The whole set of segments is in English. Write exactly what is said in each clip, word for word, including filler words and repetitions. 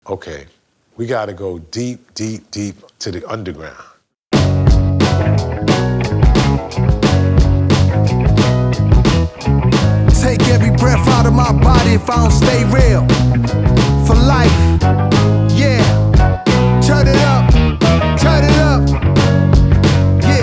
okay, we gotta go deep, deep, deep to the underground. Take every breath out of my body if I don't stay real. For life, yeah. Turn it up, turn it up, yeah.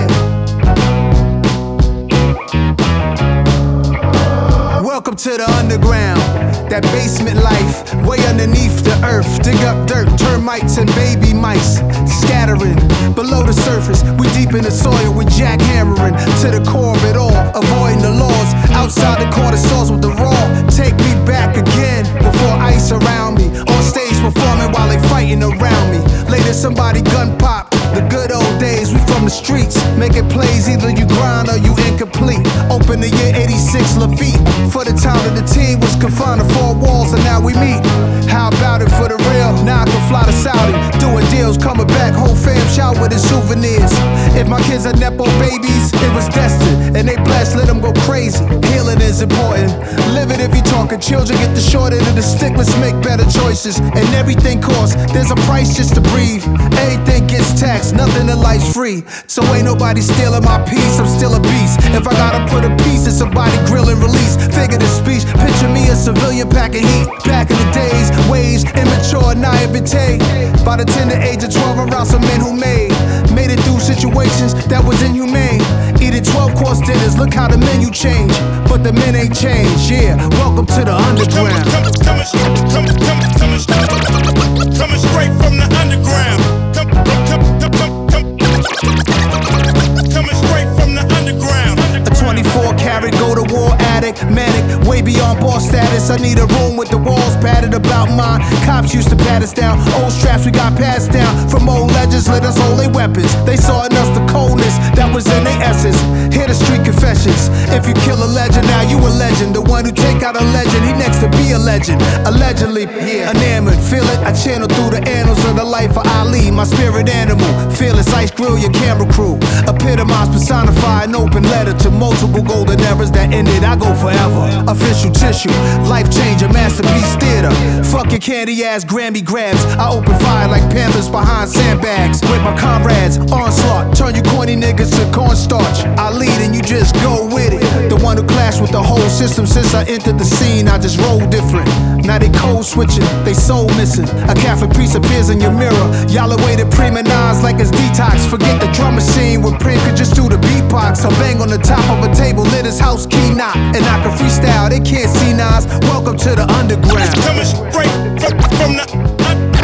Welcome to the underground, that basement life, way underneath the earth. Dig up dirt, termites and baby mice, scattering below the surface. We deep in the soil, we jackhammering to the core of it all, avoiding the laws. Outside the court of swords with the raw, take me back again before ice around me. On stage performing while they fighting around me. Later somebody gun pop, the good old days. We from the streets, making plays. Either you grind or you incomplete. Open the year eighty-six, Lafitte. For the time of the team was confined to four walls, and now we meet. How about it for the real? Now I can fly to Saudi, doing deals, coming back, whole fam shout with the souvenirs. If my kids are Nepo babies, it was destined, and they blessed, let them go crazy. Healing is important. Live it if you talking children, get the short end of the stick. Let's make better choices, and everything costs. There's a price just to breathe. Everything gets taxed, nothing in life's free. So ain't nobody stealing my peace, I'm still a beast. If I gotta put a piece in somebody grill and release, figure the speech. Picture me a civilian packing heat. Back in the days, waves, immature, naivete. By the tender age of twelve, around some men who made Made it through situations that was inhumane. Eating twelve course dinners, look how the menu changed. But the men ain't changed, yeah. Welcome to the underground. Coming, coming, coming, coming, coming, coming, coming straight from the underground. Come, come, come, come, come, coming straight from the underground. A twenty-four karat go to war addict, manic, way beyond boss status. I need a room with the walls padded about mine. Cops used to pat us down, old straps we got passed down from old legends. Let us hold their weapons. They saw in us the coldness that was in their essence. Hear the street confessions. If you kill a legend, now you a legend. The one who take out a legend, he next to be a legend. Allegedly, yeah, enamored, feel it. I channel through the annals of the life of Ali, my spirit animal. Fearless ice grill, your camera crew. Epitomize, personify an open letter to multiple golden eras that ended. I go forever. Official tissue, life changer, masterpiece theater. Fuck your candy ass Grammy grabs. I open fire like panthers behind sandbags. With my comrades, onslaught. Turn you corny niggas to cornstarch. I lead and you just go with it. The one who clashed with the whole system since I entered the scene. I just roll different. Now they code switching, they soul missing. A Catholic priest appears in your mirror. Y'all awaited premonized like it's detox. Forget the drum machine when Prim could just do the beatbox. I bang on the top of a table, lit his house key knock, and I can freestyle. They can't see Nas. Welcome to the underground. Coming straight from, from the